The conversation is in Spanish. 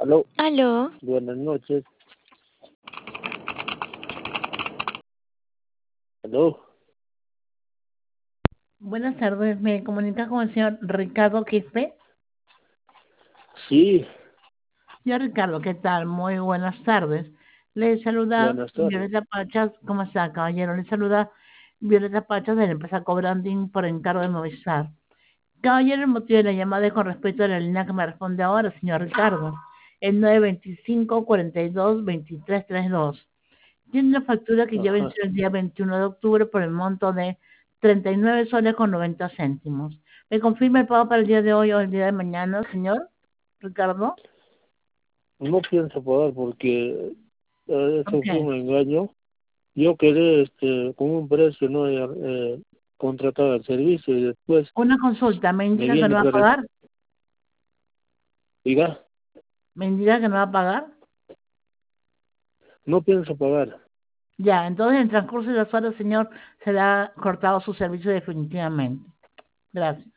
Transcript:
Aló, Aló, buenas noches. Aló, Buenas tardes, me comunica con el señor Ricardo Quispe. sí, Señor Ricardo, ¿qué tal? Muy buenas tardes. Le saluda buenas tardes. Violeta Pachas. ¿Cómo está, caballero? Le saluda Violeta Pachas de la empresa Cobranding por encargo de Movistar. Caballero, el motivo de la llamada es con respecto a la línea que me responde ahora, señor Ricardo. El 925-42-2332. Tiene una factura que ya Ajá. venció el día 21 de octubre por el monto de 39 soles con 90 céntimos. ¿Me confirma el pago para el día de hoy o el día de mañana, señor Ricardo? No pienso pagar porque eso Ok. fue un engaño. Yo quedé con un precio, no contratado el servicio y después Una consulta, ¿me me indica que no viene va a que pagar? diga, ¿Me indica que no va a pagar? no pienso pagar. Ya, entonces en el transcurso de las horas, señor, será cortado su servicio definitivamente. Gracias.